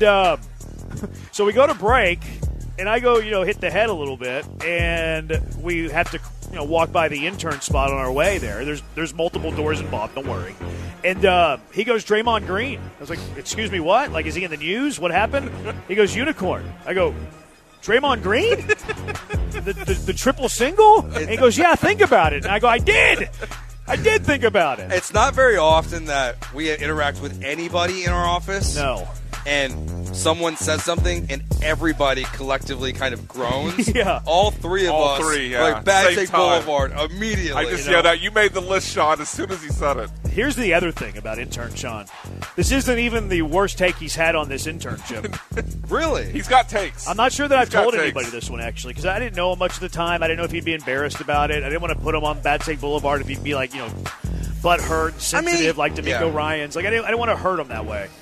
so we go to break, and I go, hit the head a little bit, and we have to, walk by the intern spot on our way there. There's multiple doors involved. Don't worry. And he goes, Draymond Green. I was like, excuse me, what? Like, is he in the news? What happened? He goes, unicorn. I go, Draymond Green? the triple single? And he goes, yeah, think about it. And I go, I did think about it.
It's not very often that we interact with anybody in our office.
No.
And someone says something, and everybody collectively kind of groans.
Yeah.
All three of us. Like Bad
Same
Take
time.
Boulevard immediately.
I just yelled out, you made the list, Sean, as soon as he said it.
Here's the other thing about intern Sean. This isn't even the worst take he's had on this internship.
Really?
He's got takes.
I'm not sure that I've
got
told
takes.
anybody this one, actually, because I didn't know him much of the time. I didn't know if he'd be embarrassed about it. I didn't want to put him on Bad Take Boulevard if he'd be like, butthurt, sensitive, like D'Amico Ryans. Like I didn't want to hurt him that way.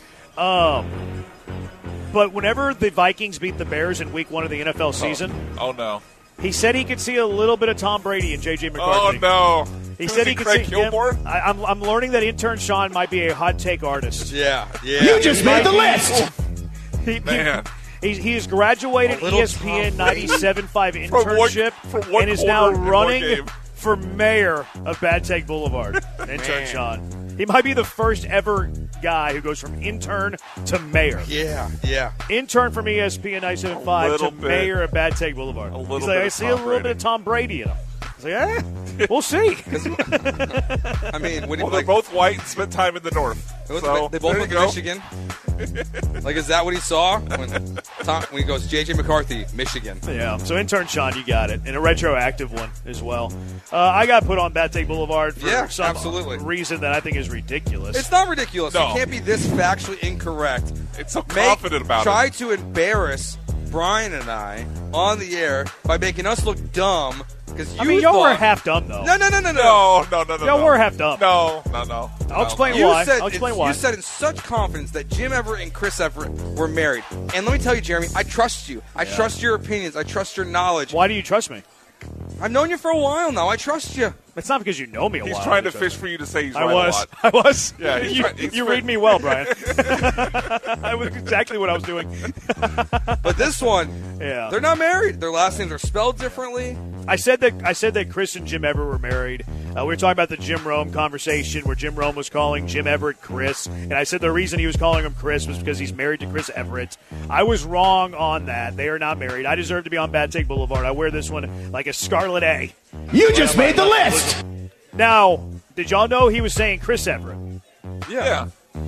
But whenever the Vikings beat the Bears in Week 1 of the NFL season,
oh no,
he said he could see a little bit of Tom Brady and J.J. McCarthy.
Oh no,
he said he could
Craig
see
Gilmore?
him. I'm learning that intern Sean might be a hot take artist.
Yeah.
You just made the list!
Man.
He has graduated ESPN 97.5 internship and is now running for mayor of Bad Take Boulevard. Intern Sean. He might be the first ever guy who goes from intern to mayor.
Yeah.
Intern from ESPN 97.5 to mayor of Bad Take Boulevard. He's like, I see a little bit of Tom Brady in him. I was like, we'll see.
I mean,
they're both white and spent time in the North.
They both went to Michigan. Like, is that what he saw when he goes, J.J. McCarthy, Michigan?
Yeah. So intern Sean, you got it, and a retroactive one as well. I got put on Bad Take Boulevard for some reason that I think is ridiculous.
It's not ridiculous.
No.
You can't be this factually incorrect.
It's so confident about
Try
it.
to embarrass Brian and I on the air by making us look dumb.
Y'all were half dumb, though.
No.
Y'all were half dumb.
No.
I'll explain why.
You said in such confidence that Jim Everett and Chris Everett were married. And let me tell you, Jeremy, I trust you. I trust your opinions. I trust your knowledge.
Why do you trust me?
I've known you for a while now. I trust you.
It's not because you know me a while.
He's trying to fish for you to say he's right a lot.
I was.
Yeah,
you read me well, Brian. That was exactly what I was doing.
But this one, they're not married. Their last names are spelled differently.
I said that Chris and Jim Everett were married. We were talking about the Jim Rome conversation where Jim Rome was calling Jim Everett Chris, and I said the reason he was calling him Chris was because he's married to Chris Everett. I was wrong on that. They are not married. I deserve to be on Bad Take Boulevard. I wear this one like a Scarlet A.
You just made the list.
Now, did y'all know he was saying Chris Everett?
Yeah.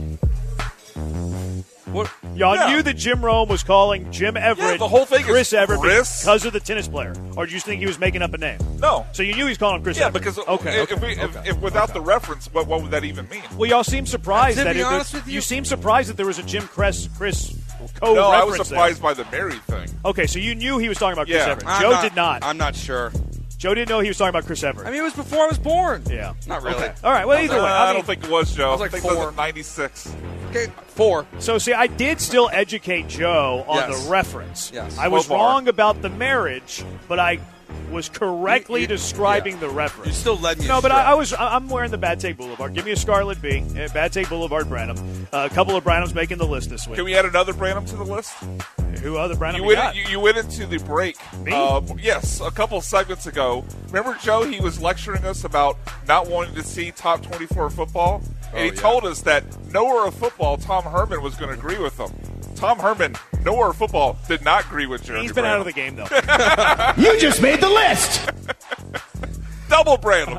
What? Y'all knew that Jim Rome was calling Jim Everett
the whole thing
Chris
is
Everett
Chris?
because of the tennis player. Or did you think he was making up a name?
No.
So you knew he was calling him Chris
Yeah,
Everett.
because
Okay.
if without the reference, what would that even mean?
Well, y'all seem surprised
To
that
be honest with
you seem surprised that there was a Jim Chris co-reference.
No, I was surprised
there.
by the Mary thing.
Okay, so you knew he was talking about Chris
Yeah.
Everett. Joe did not.
I'm not sure.
Joe didn't know he was talking about Chris Everett.
I mean, it was before I was born.
Yeah.
Not really.
Okay. All right, well, either way.
I don't think it was, Joe.
I was like
I think it
4.
was 96.
Okay, 4.
So, see, I did still educate Joe on
Yes.
the reference.
Yes.
I was
Low bar.
wrong about the marriage, but I was correctly describing the reference.
You still led me
No, but
astray.
I'm wearing the Bad Take Boulevard. Give me a Scarlet B. Bad Take Boulevard Branham. A couple of Branhams making the list this week.
Can we add another Branham to the list?
Who other Branham
You
got?
went into the break.
Me?
Yes, a couple segments ago. Remember, Joe? He was lecturing us about not wanting to see top 24 football, and he told us that nowhere of football, Tom Herman was going to agree with him. Tom Herman, nowhere of football, did not agree with Jeremy.
He's been out of the
Branham.
game, though.
You just made the list.
Double Branham.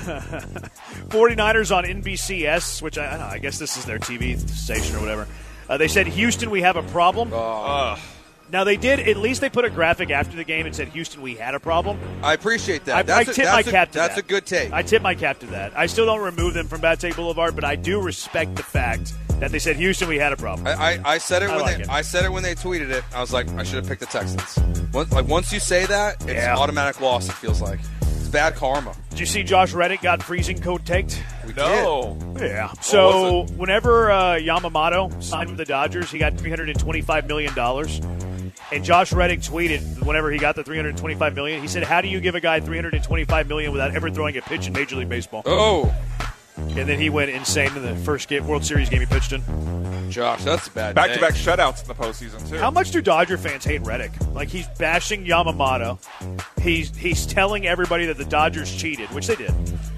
49ers on NBCS, which I don't know, I guess this is their TV station or whatever. They said, Houston, we have a problem. Now, they did, at least they put a graphic after the game and said, Houston, we had a problem.
I appreciate that.
I tip my cap to that.
That's a good take.
I tip my cap to that. I still don't remove them from Bad Take Boulevard, but I do respect the fact that they said, Houston, we had a problem.
I said it when I said it when they tweeted it. I was like, I should have picked the Texans. Once you say that, it's automatic loss. It feels like it's bad karma.
Did you see Josh Reddick got freezing coat taked?
No.
Yeah. So whenever Yamamoto signed with the Dodgers, he got $325 million. And Josh Reddick tweeted whenever he got the $325 million, he said, "How do you give a guy $325 million without ever throwing a pitch in Major League Baseball?"
Oh.
And then he went insane in the first World Series game he pitched in.
Josh, that's a bad.
Back-to-back shutouts in the postseason too.
How much do Dodger fans hate Reddick? Like, he's bashing Yamamoto. He's telling everybody that the Dodgers cheated, which they did.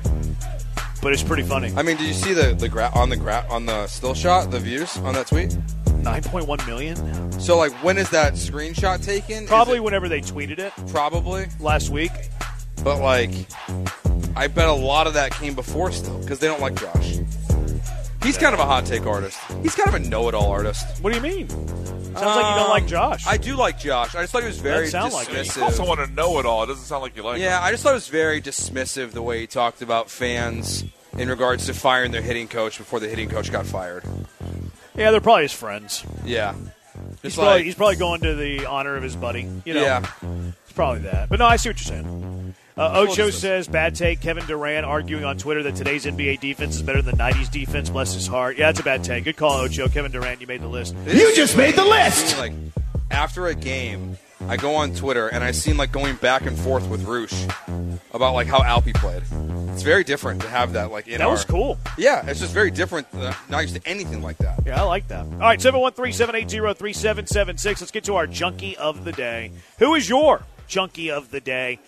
But it's pretty funny.
I mean, did you see on the still shot, the views on that tweet?
9.1 million.
So, like, when is that screenshot taken?
Probably whenever they tweeted it.
Probably
last week.
But like, I bet a lot of that came before still because they don't like Josh. He's kind of a hot take artist. He's kind of a know-it-all artist.
What do you mean? Sounds like you don't like Josh.
I do like Josh. I just thought he was very dismissive.
You call someone a know-it-all. It doesn't sound like you like him.
Yeah, I just thought it was very dismissive the way he talked about fans in regards to firing their hitting coach before the hitting coach got fired.
Yeah, they're probably his friends.
Yeah.
He's probably going to the honor of his buddy. You know?
Yeah.
It's probably that. But no, I see what you're saying. Ocho says, bad take. Kevin Durant arguing on Twitter that today's NBA defense is better than the 90s defense. Bless his heart. Yeah, that's a bad take. Good call, Ocho. Kevin Durant, you made the list.
You just made the list!
Like, after a game, I go on Twitter, and I seem like going back and forth with Roosh about, like, how Alpi played. It's very different to have that, like, in
That was cool.
Yeah, it's just very different. Not used to anything like that.
Yeah, I like that. All right, 713-780-3776. Let's get to our junkie of the day. Who is your junkie of the day?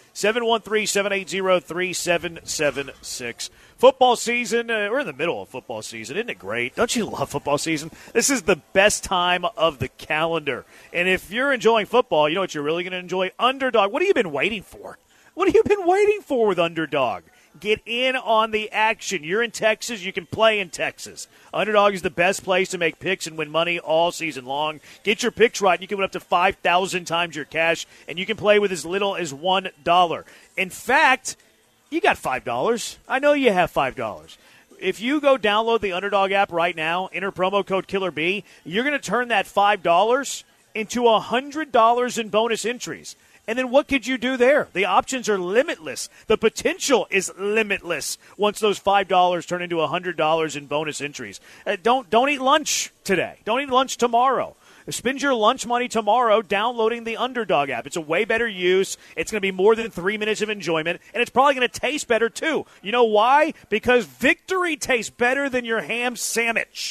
713-780-3776. Football season, we're in the middle of football season. Isn't it great? Don't you love football season? This is the best time of the calendar. And if you're enjoying football, you know what you're really going to enjoy? Underdog. What have you been waiting for? What have you been waiting for with Underdog? Get in on the action. You're in Texas. You can play in Texas. Underdog is the best place to make picks and win money all season long. Get your picks right, and you can win up to 5,000 times your cash, and you can play with as little as $1. In fact, you got $5. I know you have $5. If you go download the Underdog app right now, enter promo code KillerB, you're going to turn that $5 into $100 in bonus entries. And then what could you do there? The options are limitless. The potential is limitless once those $5 turn into $100 in bonus entries. Don't eat lunch today. Don't eat lunch tomorrow. Spend your lunch money tomorrow downloading the Underdog app. It's a way better use. It's going to be more than 3 minutes of enjoyment, and it's probably going to taste better too. You know why? Because victory tastes better than your ham sandwich.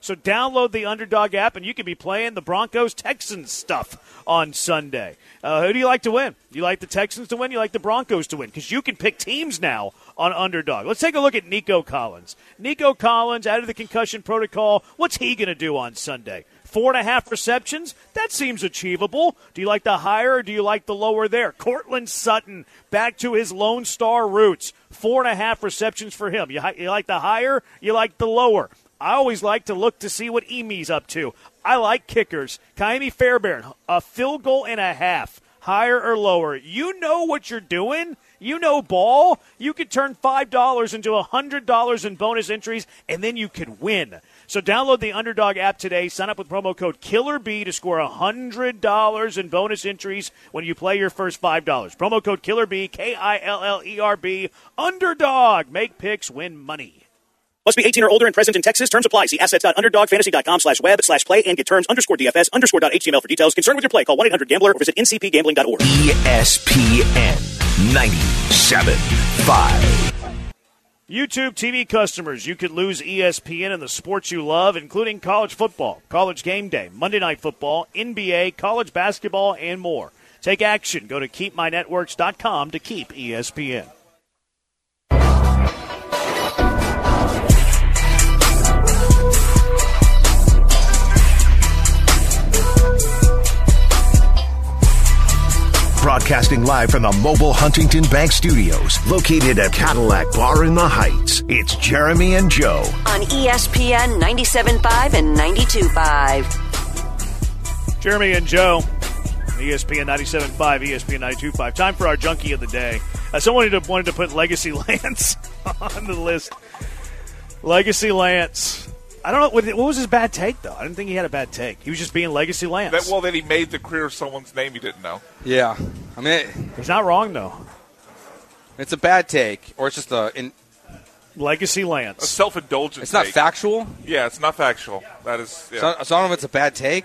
So download the Underdog app, and you can be playing the Broncos-Texans stuff on Sunday. Who do you like to win? Do you like the Texans to win? You like the Broncos to win? Because you can pick teams now on Underdog. Let's take a look at Nico Collins. Nico Collins, out of the concussion protocol, what's he going to do on Sunday? 4.5 receptions? That seems achievable. Do you like the higher or do you like the lower there? Cortland Sutton, back to his Lone Star roots. 4.5 receptions for him. You like the higher? You like the lower? I always like to look to see what Emy's up to. I like kickers. Kaimi Fairbairn, a field goal and a half. Higher or lower? You know what you're doing. You know ball. You could turn $5 into $100 in bonus entries, and then you could win. So download the Underdog app today. Sign up with promo code KILLERB to score $100 in bonus entries when you play your first $5. Promo code KILLERB, KILLERB. Underdog. Make picks, win money.
Must be 18 or older and present in Texas. Terms apply. See assets.underdogfantasy.com/web/play and get terms_DFS_.html for details. Concerned with your play, call 1-800-GAMBLER or visit ncpgambling.org.
ESPN 97.5.
YouTube TV customers, you could lose ESPN and the sports you love, including college football, college game day, Monday Night Football, NBA, college basketball, and more. Take action. Go to keepmynetworks.com to keep ESPN.
Broadcasting live from the mobile Huntington Bank Studios, located at Cadillac Bar in the Heights. It's Jeremy and Joe
on ESPN 97.5 and 92.5.
Jeremy and Joe, ESPN 97.5, ESPN 92.5. Time for our junkie of the day. Someone wanted to put Legacy Lance on the list. Legacy Lance. I don't know. What was his bad take, though? I didn't think he had a bad take. He was just being Legacy Lance.
That he made the career of someone's name he didn't know.
Yeah. I mean,
he's not wrong, though.
It's a bad take, or it's just
Legacy Lance.
A self-indulgent
It's not
take.
factual?
Yeah, it's not factual. That is. Yeah.
So I don't know if it's a bad take.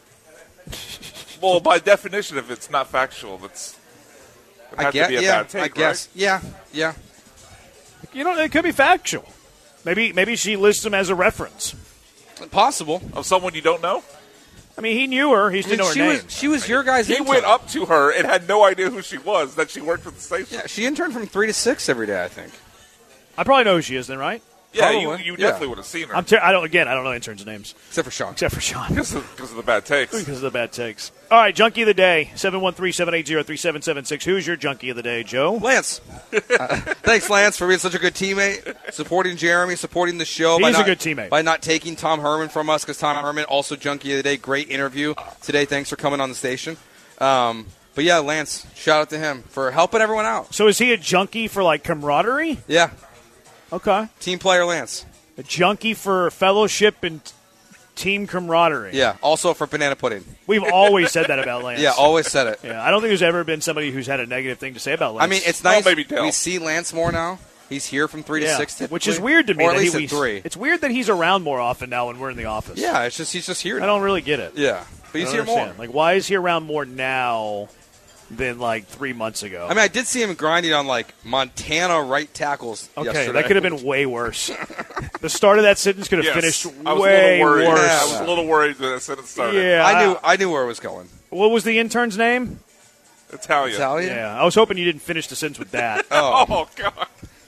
Well, by definition, if it's not factual, it has to be a bad take,
I guess.
Right?
Yeah.
You know, it could be factual. Maybe she lists him as a reference.
Possible.
Of someone you don't know?
I mean, he knew her. He didn't know her name.
She was your guy's
He
intern.
went up to her and had no idea who she was, that she worked for the station.
Yeah, she interned from 3 to 6 every day, I think.
I probably know who she is then, right?
Yeah, you definitely would have seen her.
I don't know interns' names.
Except for Sean.
Because of the bad takes.
Because of the bad takes. All right, Junkie of the Day, 713-780-3776. Who's your Junkie of the Day, Joe?
Lance. Thanks, Lance, for being such a good teammate, supporting Jeremy, supporting the show.
He's a good teammate.
By not taking Tom Herman from us, because Tom Herman, also Junkie of the Day, great interview today. Thanks for coming on the station. But yeah, Lance, shout out to him for helping everyone out.
So is he a junkie for, camaraderie?
Yeah.
Okay.
Team player Lance.
A junkie for fellowship and team camaraderie.
Yeah, also for banana pudding.
We've always said that about Lance.
Yeah, always said it.
Yeah, I don't think there's ever been somebody who's had a negative thing to say about Lance.
I mean, it's nice.
maybe Dale.
We see Lance more now. He's here from 3 to 6 typically.
Which is weird to me.
Or at
that
least
he,
at 3.
It's weird that he's around more often now when we're in the office.
Yeah, he's just here now.
I don't really get it.
Yeah, but he's here more.
Why is he around more now than 3 months ago?
I mean, I did see him grinding on Montana right tackles.
Okay,
yesterday.
that could have been way worse. The start of that sentence could have finished way worse.
I was a little worried when that sentence started.
Yeah,
I knew where it was going.
What was the intern's name?
Italian.
Yeah, I was hoping you didn't finish the sentence with that.
Oh God.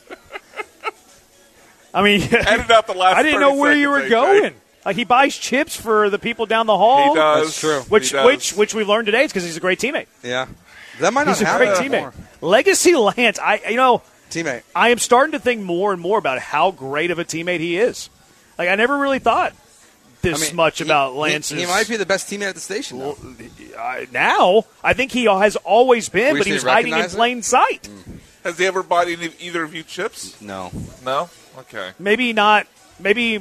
I mean,
edit out the last.
I didn't know where you were going. He buys chips for the people down the hall.
He does.
That's true.
Which we learned today is because he's a great teammate.
Yeah, that might not
He's a
happen
great teammate.
anymore.
Legacy Lance,
teammate.
I am starting to think more and more about how great of a teammate he is. I never really thought this much about Lance.
He might be the best teammate at the station now.
Now, I think he has always been, but he's hiding in plain sight.
Has he ever bought either of you chips?
No.
No? Okay.
Maybe not. Maybe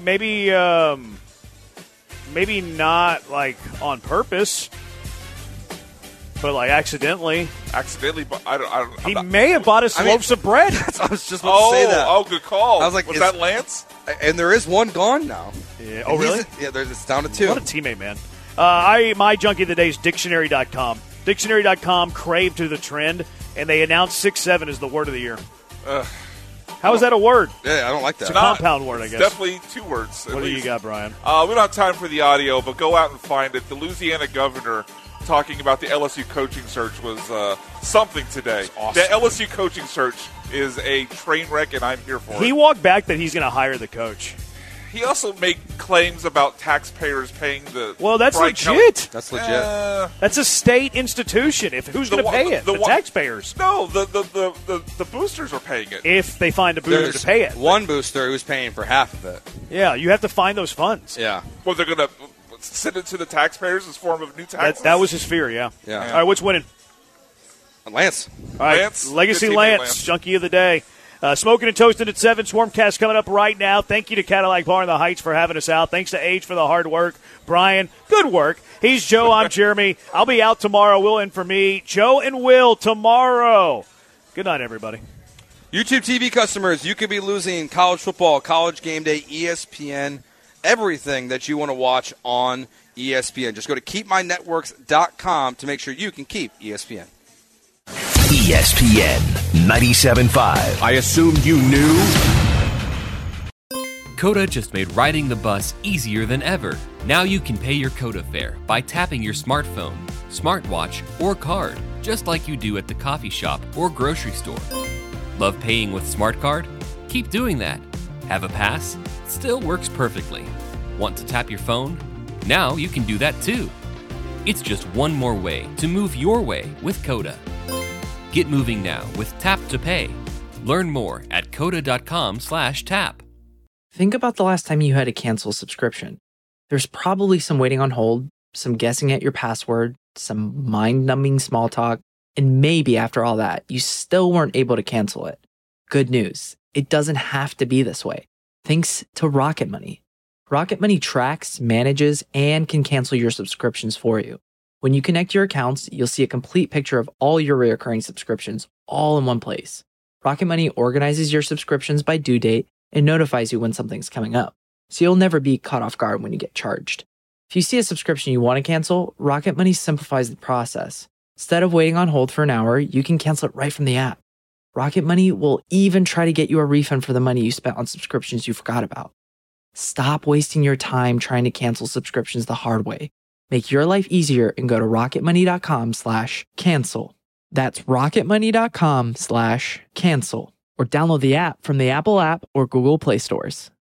not on purpose, but accidentally.
Accidentally, but I don't.
He may have bought us loaves of bread.
I was just about to say that.
Oh, good call.
I was like,
was that Lance?
And there is one gone now.
Yeah. Oh, really?
It's down to 2.
What a teammate, man. My junkie of the day is dictionary.com. Dictionary.com craved to the trend, and they announced 6'7" as the word of the year. How is that a word?
Yeah, I don't like that.
It's a compound word, I guess.
Definitely 2 words.
What do you got, Brian?
We don't have time for the audio, but go out and find it. The Louisiana governor talking about the LSU coaching search was something today.
Awesome.
The LSU coaching search is a train wreck, and I'm here for it.
He walked back that he's going to hire the coach.
He also made claims about taxpayers paying the.
Well, that's
Bright
legit.
County.
That's legit.
That's a state institution. Who's going to pay it? The taxpayers.
No, the boosters are paying it.
If they find a booster
There's
to pay it.
one booster who's paying for half of it.
Yeah, you have to find those funds.
Yeah.
Well, they're going to send it to the taxpayers as form of new taxes.
That was his fear, yeah.
Yeah.
All right, what's winning?
Lance.
All right,
Lance.
Legacy
Good teammate,
Lance, Junkie of the Day. Smoking and Toasting at 7. Swarmcast coming up right now. Thank you to Cadillac Bar in the Heights for having us out. Thanks to Age for the hard work. Brian, good work. He's Joe. I'm Jeremy. I'll be out tomorrow. Will in for me. Joe and Will tomorrow. Good night, everybody.
YouTube TV customers, you could be losing college football, college game day, ESPN, everything that you want to watch on ESPN. Just go to keepmynetworks.com to make sure you can keep ESPN.
ESPN 97.5.
I assumed you knew.
Coda just made riding the bus easier than ever. Now you can pay your Coda fare by tapping your smartphone, smartwatch, or card, just like you do at the coffee shop or grocery store. Love paying with SmartCard? Keep doing that. Have a pass? Still works perfectly. Want to tap your phone? Now you can do that too. It's just one more way to move your way with Coda. Get moving now with Tap to Pay. Learn more at coda.com/tap.
Think about the last time you had to cancel a subscription. There's probably some waiting on hold, some guessing at your password, some mind-numbing small talk, and maybe after all that, you still weren't able to cancel it. Good news, it doesn't have to be this way. Thanks to Rocket Money. Rocket Money tracks, manages, and can cancel your subscriptions for you. When you connect your accounts, you'll see a complete picture of all your recurring subscriptions all in one place. Rocket Money organizes your subscriptions by due date and notifies you when something's coming up, so you'll never be caught off guard when you get charged. If you see a subscription you want to cancel, Rocket Money simplifies the process. Instead of waiting on hold for an hour, you can cancel it right from the app. Rocket Money will even try to get you a refund for the money you spent on subscriptions you forgot about. Stop wasting your time trying to cancel subscriptions the hard way. Make your life easier and go to rocketmoney.com/cancel. That's rocketmoney.com/cancel. Or download the app from the Apple app or Google Play stores.